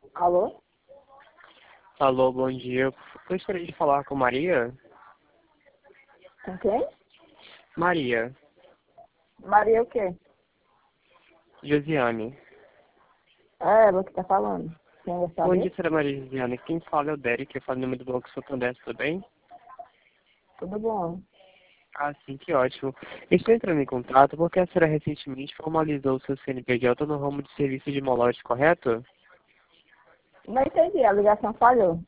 Alô? Alô, bom dia. Eu gostaria de falar com Maria. Com quem? Maria, Maria o quê? Josiane. É ela que tá falando. Quem vai Bom dia, saber? senhora Maria Josiane. Quem fala é o Derek, eu falo em nome do Banco Santander, tudo bem? Tudo bom. Ah, sim, que ótimo. Estou entrando em contato porque a senhora recentemente formalizou o seu CNPJ no ramo de serviço de molote, correto? Não entendi, a ligação falhou.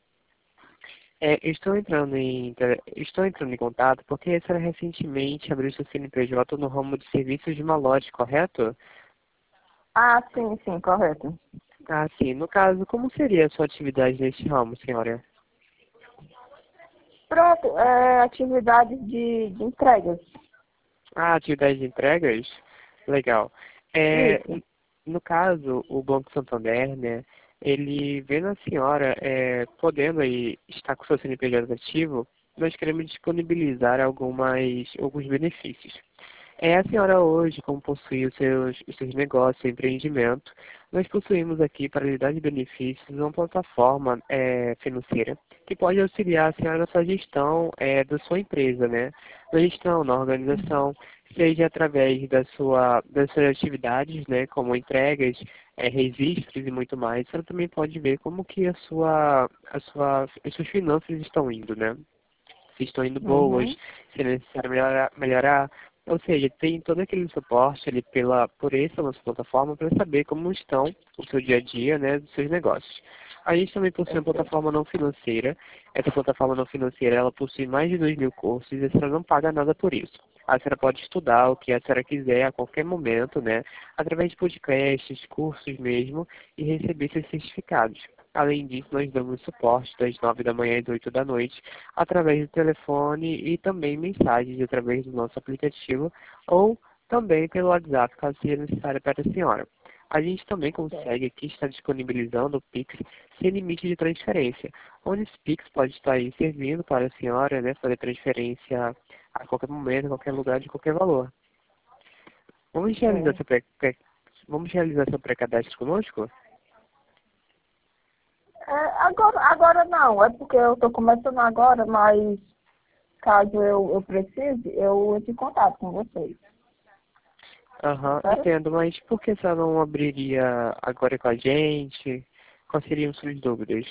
Estou entrando em contato porque a senhora recentemente abriu seu CNPJ no ramo de serviços de malote, correto? Ah, sim, correto. Ah, sim. No caso, como seria a sua atividade neste ramo, senhora? Pronto, atividades de entregas. Ah, atividade de entregas? Legal. É, Isso. no caso, o Banco Santander, né, ele vendo a senhora podendo aí estar com o seu CNPJ ativo, nós queremos disponibilizar alguns benefícios. A senhora hoje, como possui os seus negócios, seu empreendimento, nós possuímos aqui, para lhe dar de benefícios, uma plataforma financeira que pode auxiliar a senhora na sua gestão da sua empresa, né? Na gestão, na organização, seja através das suas atividades, né? Como entregas, registros e muito mais. A senhora também pode ver como que as suas finanças estão indo, né? Se estão indo boas, Uhum. se é necessário melhorar. Ou seja, tem todo aquele suporte ali por essa nossa plataforma para saber como estão o seu dia a dia, né, dos seus negócios. A gente também possui uma Perfeito. plataforma não financeira. Essa plataforma não financeira, ela possui mais de 2.000 cursos e a senhora não paga nada por isso. A senhora pode estudar o que a senhora quiser a qualquer momento, né, através de podcasts, cursos mesmo, e receber seus certificados. Além disso, nós damos suporte das 9 da manhã às 8 da noite, através do telefone e também mensagens através do nosso aplicativo ou também pelo WhatsApp, caso seja necessário para a senhora. A gente também consegue aqui estar disponibilizando o Pix sem limite de transferência, onde esse Pix pode estar aí servindo para a senhora, né, fazer transferência a qualquer momento, a qualquer lugar, de qualquer valor. Vamos realizar É. vamos realizar seu pré-cadastro conosco? Agora não, é porque eu estou começando agora, mas caso eu precise, eu entro em contato com vocês. Aham, Certo? entendo, mas por que você não abriria agora com a gente? Quais seriam suas dúvidas?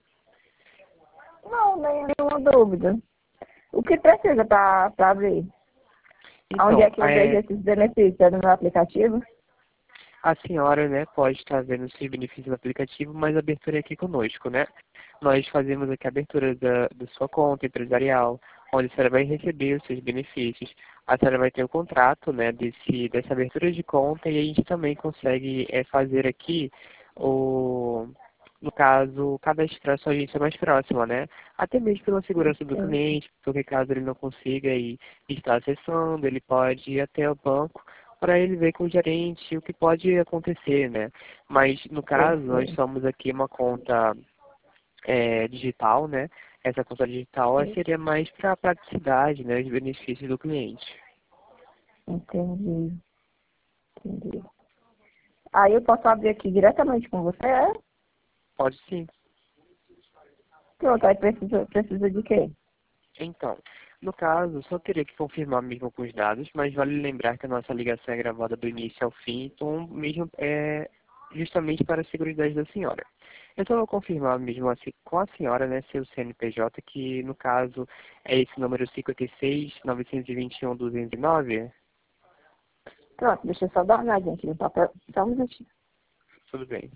Não, nenhuma dúvida. O que precisa para abrir? Onde Então, é que eu vejo esses benefícios? É no meu aplicativo? a senhora, né, pode estar vendo os seus benefícios do aplicativo, mas a abertura é aqui conosco, né? Nós fazemos aqui a abertura da sua conta empresarial, onde a senhora vai receber os seus benefícios. A senhora vai ter o contrato, né, dessa abertura de conta e a gente também consegue fazer aqui o no caso, cadastrar sua agência mais próxima, né? Até mesmo pela segurança do Sim. cliente, porque caso ele não consiga ir estar acessando, ele pode ir até o banco para ele ver com o gerente o que pode acontecer, né? Mas, no caso, nós Perfeito. somos aqui uma conta digital, né? Essa conta digital seria mais para a praticidade, né? Os benefícios do cliente. Entendi, entendi. Aí eu posso abrir aqui diretamente com você, é? Pode sim. Pronto, aí precisa de quê? Então, no caso, só teria que confirmar mesmo com os dados, mas vale lembrar que a nossa ligação é gravada do início ao fim, então mesmo justamente para a segurança da senhora. Eu só vou confirmar mesmo assim com a senhora, né, seu CNPJ, que no caso é esse número 56 921 209. Pronto, deixa eu só dar uma olhadinha aqui no papel. Só um minutinho. Tudo bem.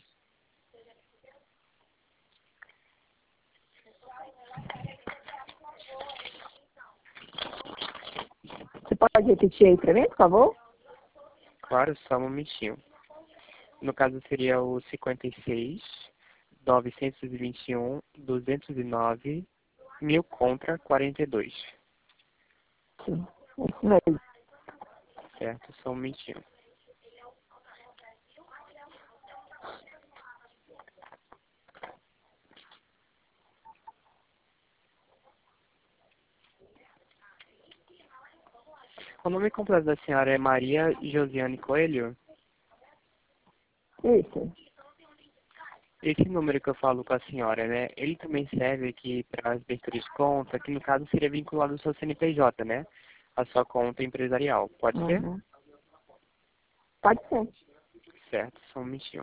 Você pode repetir aí pra mim, por favor? Claro, só um momentinho. No caso seria o 56 921 209 1000 contra 42. Sim, isso mesmo. Certo, só um momentinho. O nome completo da senhora é Maria Josiane Coelho? Isso. Esse número que eu falo com a senhora, né? Ele também serve aqui para as aberturas de conta, que no caso seria vinculado ao seu CNPJ, né? A sua conta empresarial. Pode ser? Uhum. Pode ser. Certo, só um minutinho.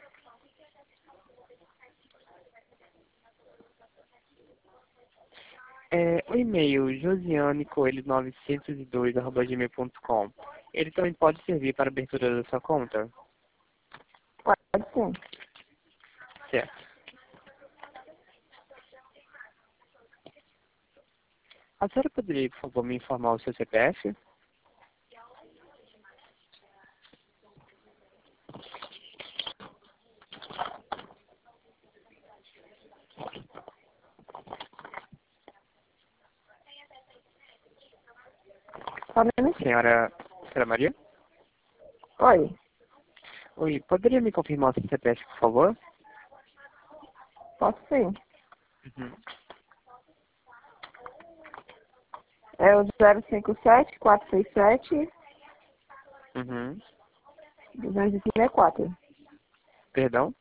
O e-mail josianecoelho902@gmail.com. Ele também pode servir para a abertura da sua conta? Pode ser. Certo. A senhora poderia, por favor, me informar o seu CPF? Só um minutinho. Senhora Maria? Oi. Oi, poderia me confirmar o seu CPF, por favor? Posso sim. Uhum. É o 057-467-264. Uhum. Perdão?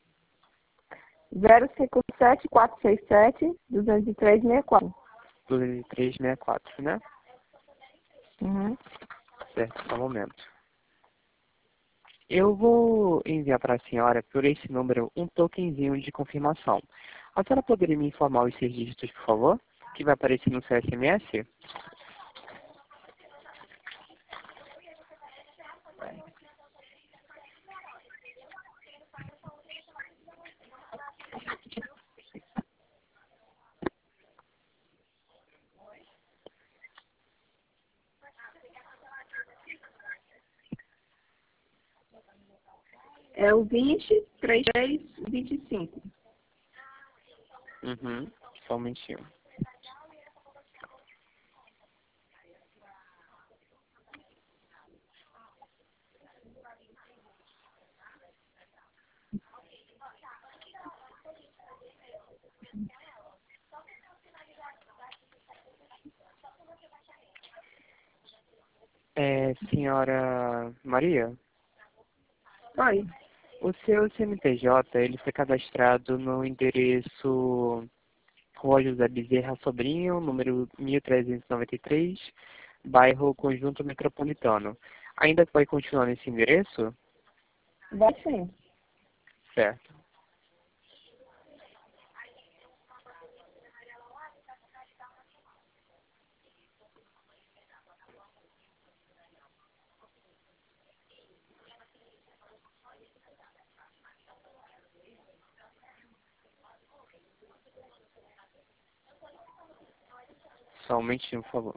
057-467-203-64. 2364, né? Uhum. Certo, só um momento. Eu vou enviar para a senhora, por esse número, um tokenzinho de confirmação. A senhora poderia me informar os 6 dígitos, por favor? Que vai aparecer no seu SMS? É o 20-33-25. Uhum. Só um minutinho. Senhora Maria, Oi. o seu CNPJ, ele foi cadastrado no endereço Rua José Bezerra Sobrinho, número 1393, bairro Conjunto Metropolitano. Ainda vai continuar nesse endereço? Vai sim. Certo. Só um momentinho, por favor.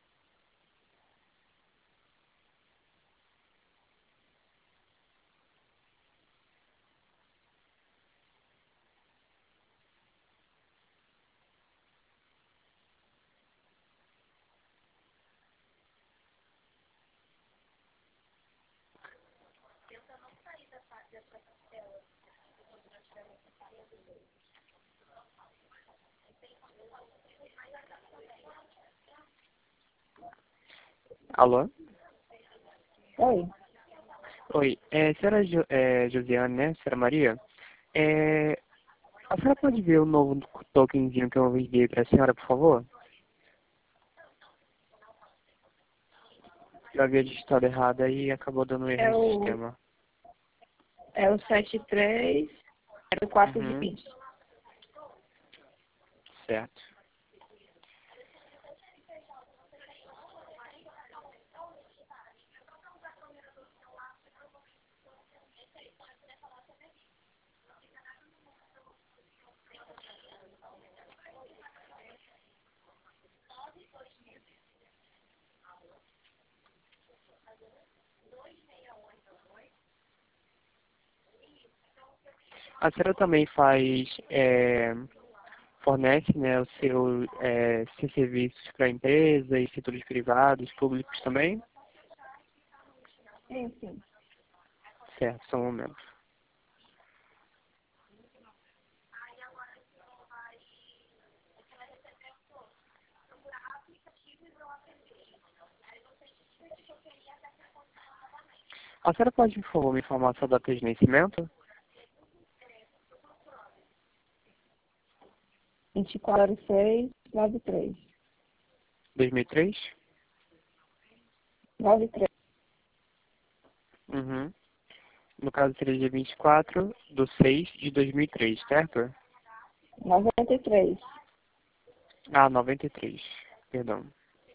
Alô? Oi. Oi, senhora Josiane, né? Senhora Maria? É, a senhora pode ver o novo tokenzinho que eu enviei para a senhora, por favor? Eu havia digitado errado e acabou dando erro É no o, sistema. é o 73 Uhum, 0420. certo. A senhora também fornece, né, seus serviços para empresas e setores privados, públicos também? Sim, sim. Certo, só um momento. A senhora pode, por favor, me informar a sua data de nascimento? 24/06/93. 2003? 93. Uhum. No caso seria dia 24/6/2003, certo? 93. Ah, 93. Perdão.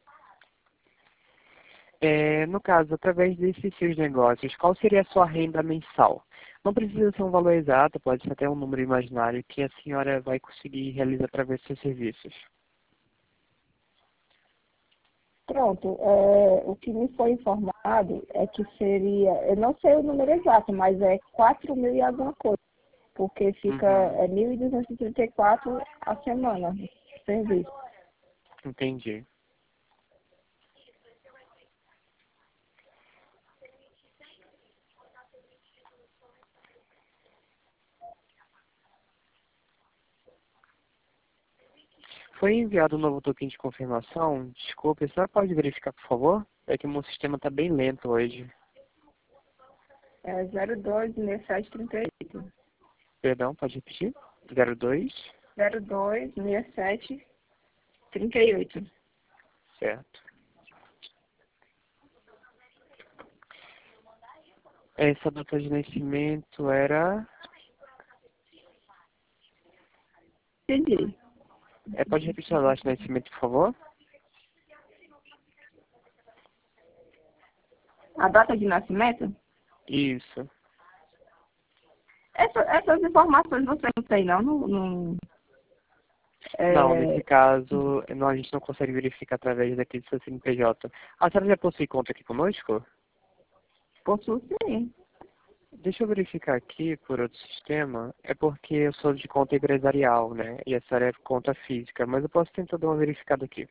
No caso, através desses seus negócios, qual seria a sua renda mensal? Não precisa ser um valor exato, pode ser até um número imaginário que a senhora vai conseguir realizar através dos seus serviços. Pronto, o que me foi informado é que seria, eu não sei o número exato, mas é 4 mil e alguma coisa, porque fica Uhum, 1.234 a semana de serviço. entendi. Foi enviado um novo token de confirmação? Desculpe, a senhora pode verificar, por favor? É que o meu sistema está bem lento hoje. É 026738. Perdão, pode repetir? 02? 026738. Certo. Essa data de nascimento era... Entendi. pode repetir a data de nascimento, por favor? A data de nascimento? Isso. Essas informações você não tem, não? Não, Não, é, nesse caso, não, a gente não consegue verificar através daquele seu CNPJ. A senhora já possui conta aqui conosco? possuo sim. Deixa eu verificar aqui por outro sistema. É porque eu sou de conta empresarial, né? E a senhora é conta física. Mas eu posso tentar dar uma verificada aqui.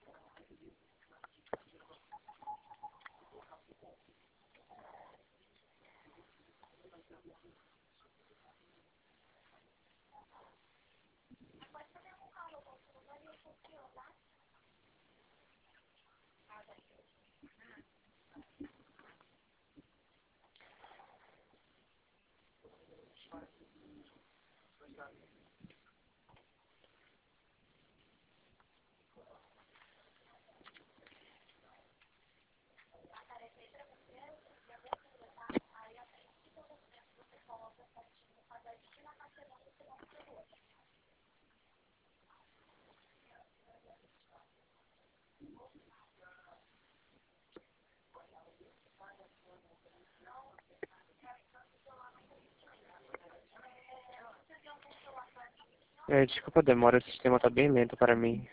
Desculpa a demora, o sistema está bem lento para mim.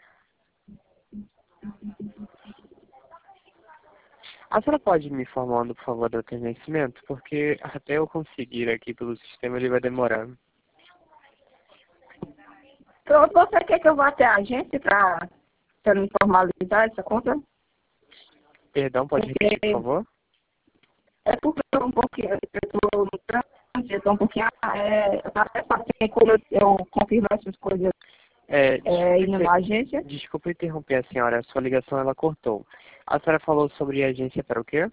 A senhora pode me informando, por favor, do teu vencimento? Porque até eu conseguir aqui pelo sistema, ele vai demorar. Pronto, você quer que eu vá até a agência para me formalizar essa conta? Perdão, pode repetir, por Porque favor? é porque eu um pouquinho, eu estou no trânsito, eu estou um pouquinho, até assim, como eu confirmo essas coisas Desculpe, indo na agência. desculpe interromper a senhora, a sua ligação ela cortou. A senhora falou sobre a agência para o quê?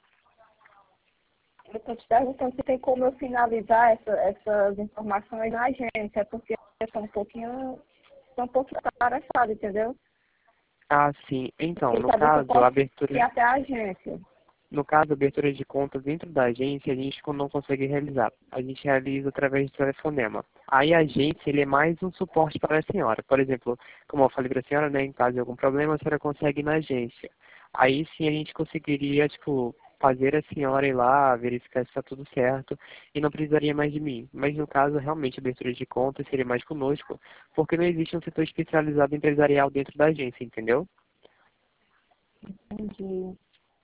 Eu estou te perguntando se tem como eu finalizar essas informações na agência, porque eu estou um pouquinho atarefada, entendeu? Ah, sim. Então, Queria saber se eu posso ir até a agência. no caso, a abertura de contas dentro da agência, a gente não consegue realizar. A gente realiza através do telefonema. Aí a agência, ele é mais um suporte para a senhora. Por exemplo, como eu falei para a senhora, né, em caso de algum problema, a senhora consegue ir na agência. Aí sim a gente conseguiria, tipo, fazer a senhora ir lá, verificar se está tudo certo, e não precisaria mais de mim. Mas no caso, realmente, a abertura de contas seria mais conosco, porque não existe um setor especializado empresarial dentro da agência, entendeu? Entendi.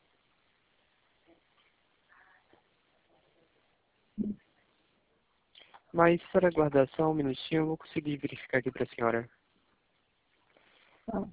Mas, se a senhora aguardar só um minutinho, eu vou conseguir verificar aqui para a senhora. Tá.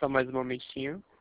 só mais um momentinho.